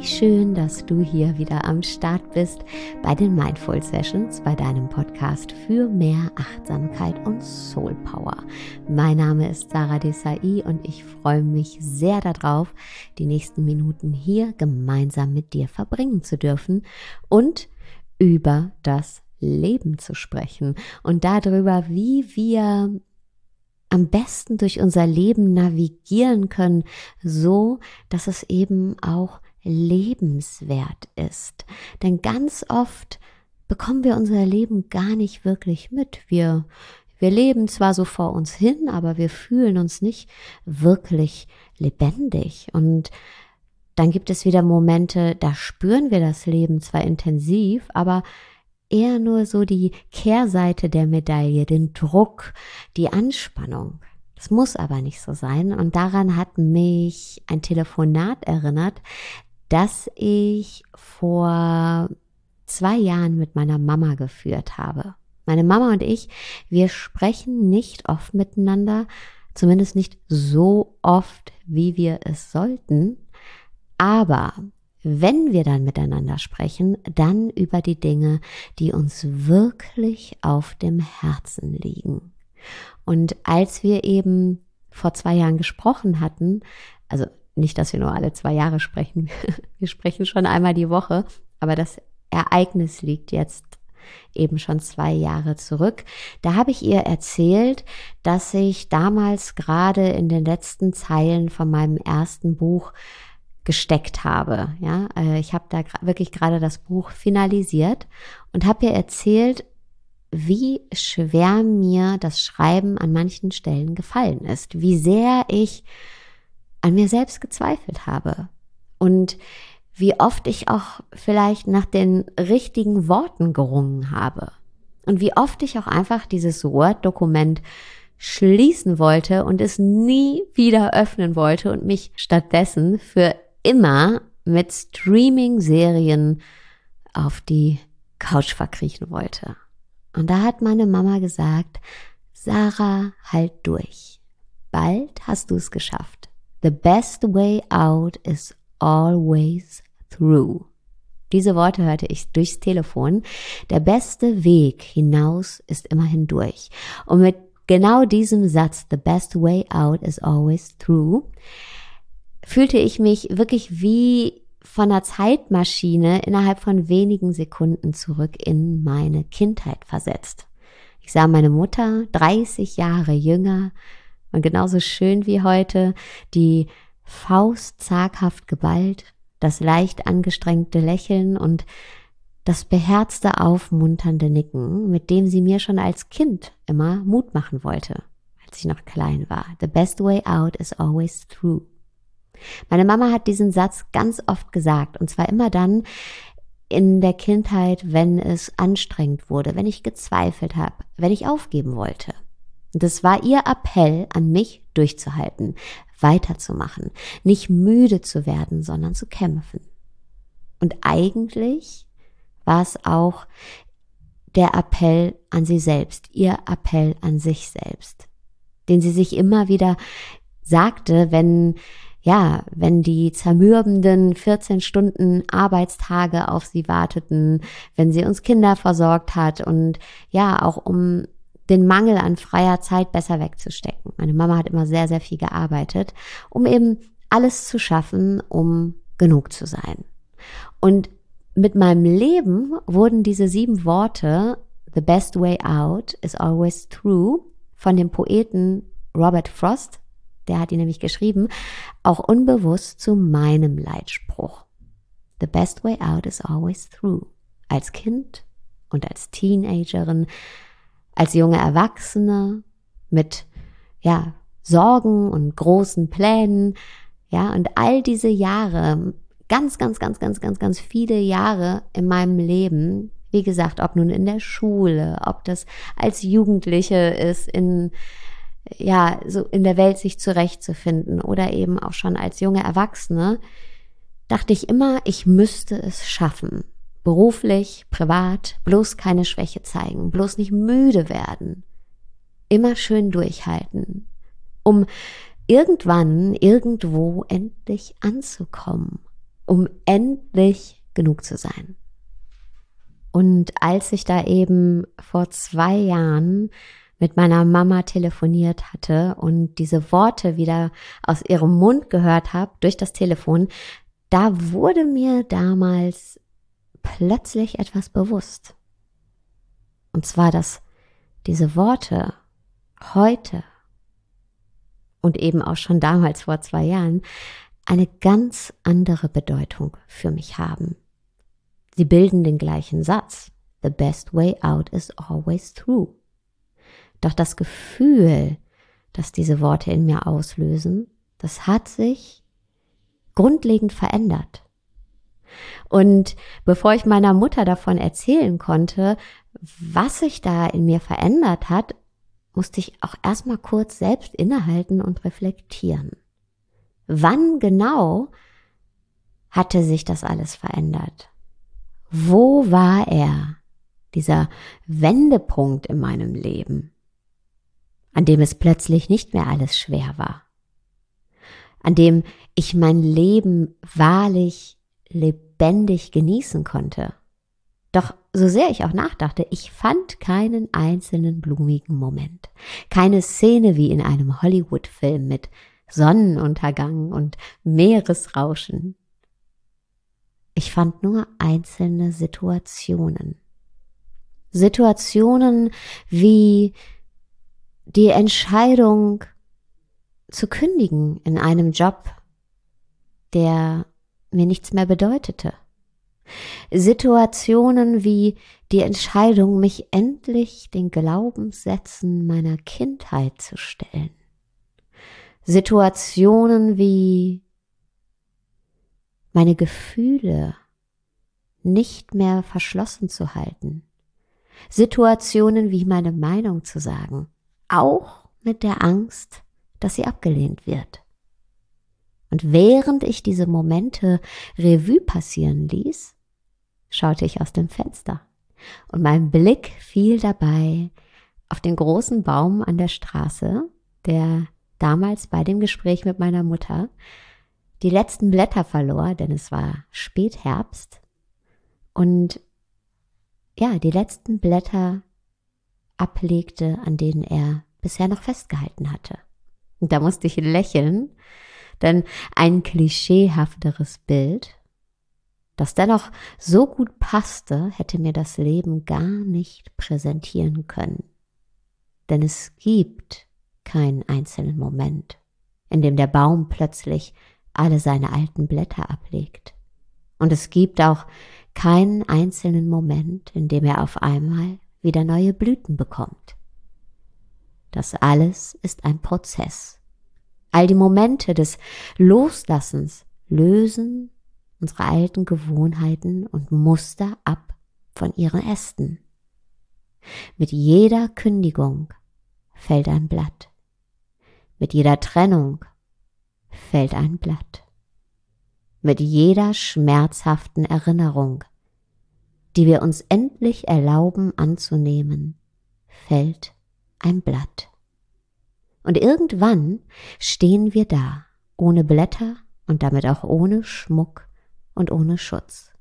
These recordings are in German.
schön, dass du hier wieder am Start bist bei den Mindful Sessions, bei deinem Podcast für mehr Achtsamkeit und Soul Power. Mein Name ist Sarah Desai und ich freue mich sehr darauf, die nächsten Minuten hier gemeinsam mit dir verbringen zu dürfen und über das Leben zu sprechen und darüber, wie wir am besten durch unser Leben navigieren können, so dass es eben auch lebenswert ist. Denn ganz oft bekommen wir unser Leben gar nicht wirklich mit. Wir leben zwar so vor uns hin, aber wir fühlen uns nicht wirklich lebendig. Und dann gibt es wieder Momente, da spüren wir das Leben zwar intensiv, aber eher nur so die Kehrseite der Medaille, den Druck, die Anspannung. Das muss aber nicht so sein. Und daran hat mich ein Telefonat erinnert, das ich vor 2 Jahren mit meiner Mama geführt habe. Meine Mama und ich, wir sprechen nicht oft miteinander, zumindest nicht so oft, wie wir es sollten. Aber wenn wir dann miteinander sprechen, dann über die Dinge, die uns wirklich auf dem Herzen liegen. Und als wir eben vor 2 Jahren gesprochen hatten, also nicht, dass wir nur alle 2 Jahre sprechen, wir sprechen schon einmal die Woche, aber das Ereignis liegt jetzt eben schon 2 Jahre zurück. Da habe ich ihr erzählt, dass ich damals gerade in den letzten Zeilen von meinem ersten Buch gesteckt habe. Ja, ich habe da wirklich gerade das Buch finalisiert und habe ihr erzählt, wie schwer mir das Schreiben an manchen Stellen gefallen ist, wie sehr ich an mir selbst gezweifelt habe und wie oft ich auch vielleicht nach den richtigen Worten gerungen habe und wie oft ich auch einfach dieses Word-Dokument schließen wollte und es nie wieder öffnen wollte und mich stattdessen für immer mit Streaming-Serien auf die Couch verkriechen wollte. Und da hat meine Mama gesagt, Sarah, halt durch. Bald hast du es geschafft. The best way out is always through. Diese Worte hörte ich durchs Telefon. Der beste Weg hinaus ist immer hindurch. Und mit genau diesem Satz, the best way out is always through, fühlte ich mich wirklich wie von einer Zeitmaschine innerhalb von wenigen Sekunden zurück in meine Kindheit versetzt. Ich sah meine Mutter, 30 Jahre jünger und genauso schön wie heute, die Faust zaghaft geballt, das leicht angestrengte Lächeln und das beherzte, aufmunternde Nicken, mit dem sie mir schon als Kind immer Mut machen wollte, als ich noch klein war. The best way out is always through. Meine Mama hat diesen Satz ganz oft gesagt, und zwar immer dann in der Kindheit, wenn es anstrengend wurde, wenn ich gezweifelt habe, wenn ich aufgeben wollte. Und das war ihr Appell an mich, durchzuhalten, weiterzumachen, nicht müde zu werden, sondern zu kämpfen. Und eigentlich war es auch der Appell an sie selbst, ihr Appell an sich selbst, den sie sich immer wieder sagte, wenn die zermürbenden 14 Stunden Arbeitstage auf sie warteten, wenn sie uns Kinder versorgt hat und ja, auch um den Mangel an freier Zeit besser wegzustecken. Meine Mama hat immer sehr, sehr viel gearbeitet, um eben alles zu schaffen, um genug zu sein. Und mit meinem Leben wurden diese 7 Worte, the best way out is always through, von dem Poeten Robert Frost, der hat ihn nämlich geschrieben, auch unbewusst zu meinem Leitspruch. The best way out is always through. Als Kind und als Teenagerin, als junge Erwachsene mit Sorgen und großen Plänen, und all diese Jahre, ganz viele Jahre in meinem Leben, wie gesagt, ob nun in der Schule, ob das als Jugendliche ist, so in der Welt sich zurechtzufinden oder eben auch schon als junge Erwachsene, dachte ich immer, ich müsste es schaffen. Beruflich, privat, bloß keine Schwäche zeigen, bloß nicht müde werden. Immer schön durchhalten, um irgendwann, irgendwo endlich anzukommen. um endlich genug zu sein. Und als ich da eben vor 2 Jahren mit meiner Mama telefoniert hatte und diese Worte wieder aus ihrem Mund gehört habe durch das Telefon, da wurde mir damals plötzlich etwas bewusst. Und zwar, dass diese Worte heute und eben auch schon damals vor 2 Jahren eine ganz andere Bedeutung für mich haben. Sie bilden den gleichen Satz. The best way out is always through. Doch das Gefühl, das diese Worte in mir auslösen, das hat sich grundlegend verändert. Und bevor ich meiner Mutter davon erzählen konnte, was sich da in mir verändert hat, musste ich auch erstmal kurz selbst innehalten und reflektieren. Wann genau hatte sich das alles verändert? Wo war er, dieser Wendepunkt in meinem Leben, an dem es plötzlich nicht mehr alles schwer war, an dem ich mein Leben wahrlich lebendig genießen konnte? Doch so sehr ich auch nachdachte, ich fand keinen einzelnen blumigen Moment, keine Szene wie in einem Hollywood-Film mit Sonnenuntergang und Meeresrauschen. Ich fand nur einzelne Situationen. Situationen wie die Entscheidung zu kündigen in einem Job, der mir nichts mehr bedeutete. Situationen wie die Entscheidung, mich endlich den Glaubenssätzen meiner Kindheit zu stellen. Situationen wie meine Gefühle nicht mehr verschlossen zu halten. Situationen wie meine Meinung zu sagen, auch mit der Angst, dass sie abgelehnt wird. Und während ich diese Momente Revue passieren ließ, schaute ich aus dem Fenster und mein Blick fiel dabei auf den großen Baum an der Straße, der damals bei dem Gespräch mit meiner Mutter die letzten Blätter verlor, denn es war Spätherbst und ja, die letzten Blätter ablegte, an denen er bisher noch festgehalten hatte. Und da musste ich lächeln, denn ein klischeehafteres Bild, das dennoch so gut passte, hätte mir das Leben gar nicht präsentieren können. Denn es gibt keinen einzelnen Moment, in dem der Baum plötzlich alle seine alten Blätter ablegt. Und es gibt auch keinen einzelnen Moment, in dem er auf einmal wieder neue Blüten bekommt. Das alles ist ein Prozess. All die Momente des Loslassens lösen unsere alten Gewohnheiten und Muster ab von ihren Ästen. Mit jeder Kündigung fällt ein Blatt. Mit jeder Trennung fällt ein Blatt. Mit jeder schmerzhaften Erinnerung, die wir uns endlich erlauben anzunehmen, fällt ein Blatt. Und irgendwann stehen wir da, ohne Blätter und damit auch ohne Schmuck und ohne Schutz.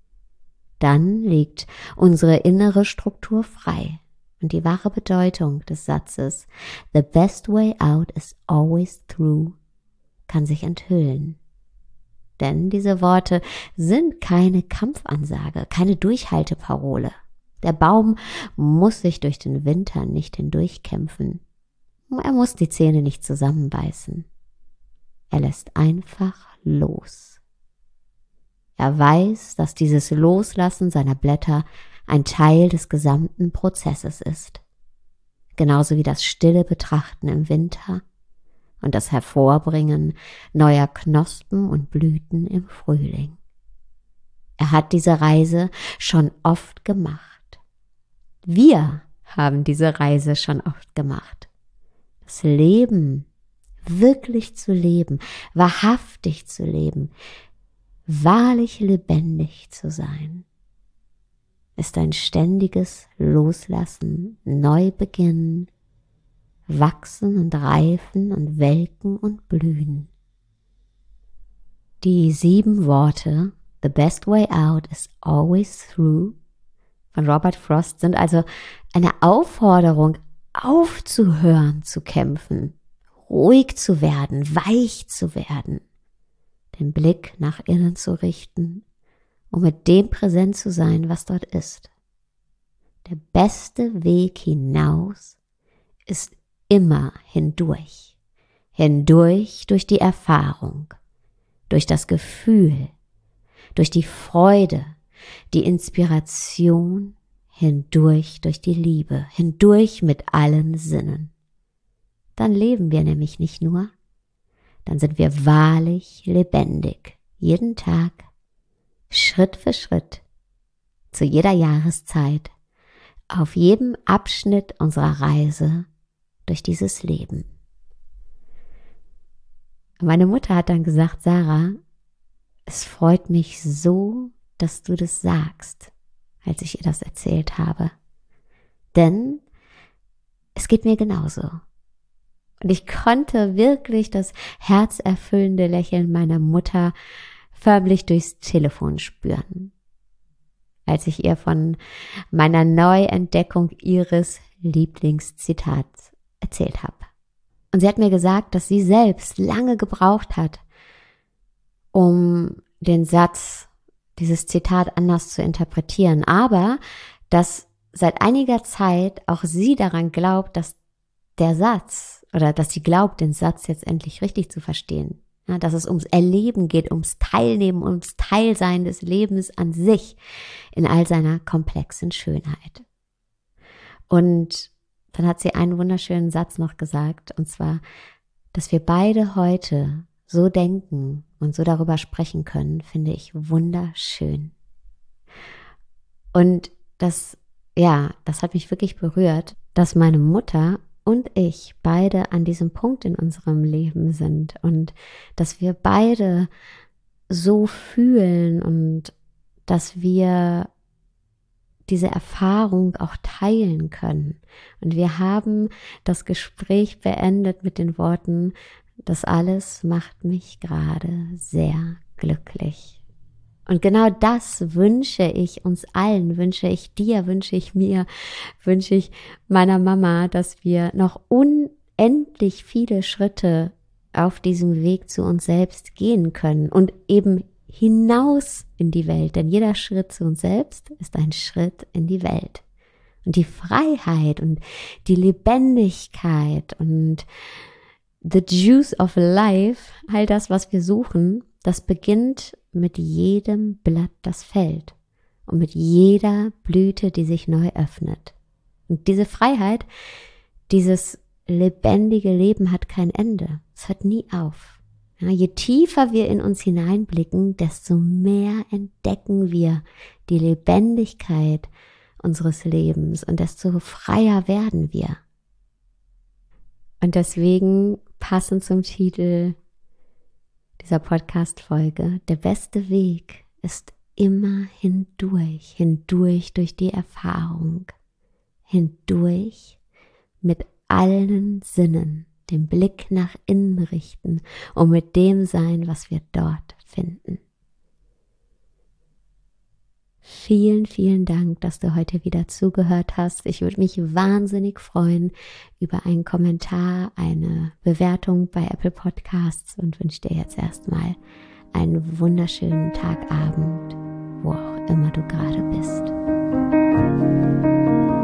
Dann liegt unsere innere Struktur frei und die wahre Bedeutung des Satzes "The best way out is always through" kann sich enthüllen. Denn diese Worte sind keine Kampfansage, keine Durchhalteparole. Der Baum muss sich durch den Winter nicht hindurchkämpfen. Er muss die Zähne nicht zusammenbeißen. Er lässt einfach los. Er weiß, dass dieses Loslassen seiner Blätter ein Teil des gesamten Prozesses ist. Genauso wie das stille Betrachten im Winter und das Hervorbringen neuer Knospen und Blüten im Frühling. Er hat diese Reise schon oft gemacht. Wir haben diese Reise schon oft gemacht. Das Leben wirklich zu leben, wahrhaftig zu leben, wahrlich lebendig zu sein, ist ein ständiges Loslassen, Neubeginnen, Wachsen und Reifen und Welken und Blühen. Die 7 Worte The best way out is always through von Robert Frost sind also eine Aufforderung, aufzuhören zu kämpfen, ruhig zu werden, weich zu werden, den Blick nach innen zu richten, um mit dem präsent zu sein, was dort ist. Der beste Weg hinaus ist immer hindurch. Hindurch durch die Erfahrung, durch das Gefühl, durch die Freude, die Inspiration, hindurch durch die Liebe, hindurch mit allen Sinnen. Dann leben wir nämlich nicht nur, dann sind wir wahrlich lebendig, jeden Tag, Schritt für Schritt, zu jeder Jahreszeit, auf jedem Abschnitt unserer Reise durch dieses Leben. Meine Mutter hat dann gesagt, Sarah, es freut mich so, dass du das sagst, als ich ihr das erzählt habe. Denn es geht mir genauso. Und ich konnte wirklich das herzerfüllende Lächeln meiner Mutter förmlich durchs Telefon spüren, als ich ihr von meiner Neuentdeckung ihres Lieblingszitats erzählt habe. Und sie hat mir gesagt, dass sie selbst lange gebraucht hat, um den Satz, dieses Zitat anders zu interpretieren, aber dass seit einiger Zeit auch sie daran glaubt, dass der Satz oder dass sie glaubt, den Satz jetzt endlich richtig zu verstehen. Ja, dass es ums Erleben geht, ums Teilnehmen, ums Teilsein des Lebens an sich in all seiner komplexen Schönheit. Und dann hat sie einen wunderschönen Satz noch gesagt, und zwar, dass wir beide heute so denken und so darüber sprechen können, finde ich wunderschön. Und das hat mich wirklich berührt, dass meine Mutter und ich beide an diesem Punkt in unserem Leben sind und dass wir beide so fühlen und dass wir diese Erfahrung auch teilen können. Und wir haben das Gespräch beendet mit den Worten, das alles macht mich gerade sehr glücklich. Und genau das wünsche ich uns allen, wünsche ich dir, wünsche ich mir, wünsche ich meiner Mama, dass wir noch unendlich viele Schritte auf diesem Weg zu uns selbst gehen können und eben hinaus in die Welt, denn jeder Schritt zu uns selbst ist ein Schritt in die Welt. Und die Freiheit und die Lebendigkeit und the juice of life, all das, was wir suchen, das beginnt mit jedem Blatt, das fällt und mit jeder Blüte, die sich neu öffnet. Und diese Freiheit, dieses lebendige Leben hat kein Ende. Es hört nie auf. Ja, je tiefer wir in uns hineinblicken, desto mehr entdecken wir die Lebendigkeit unseres Lebens und desto freier werden wir. Und deswegen, passend zum Titel dieser Podcast-Folge, der beste Weg ist immer hindurch, hindurch durch die Erfahrung, hindurch mit allen Sinnen, den Blick nach innen richten und mit dem sein, was wir dort finden. Vielen, vielen Dank, dass du heute wieder zugehört hast. Ich würde mich wahnsinnig freuen über einen Kommentar, eine Bewertung bei Apple Podcasts und wünsche dir jetzt erstmal einen wunderschönen Tag, Abend, wo auch immer du gerade bist.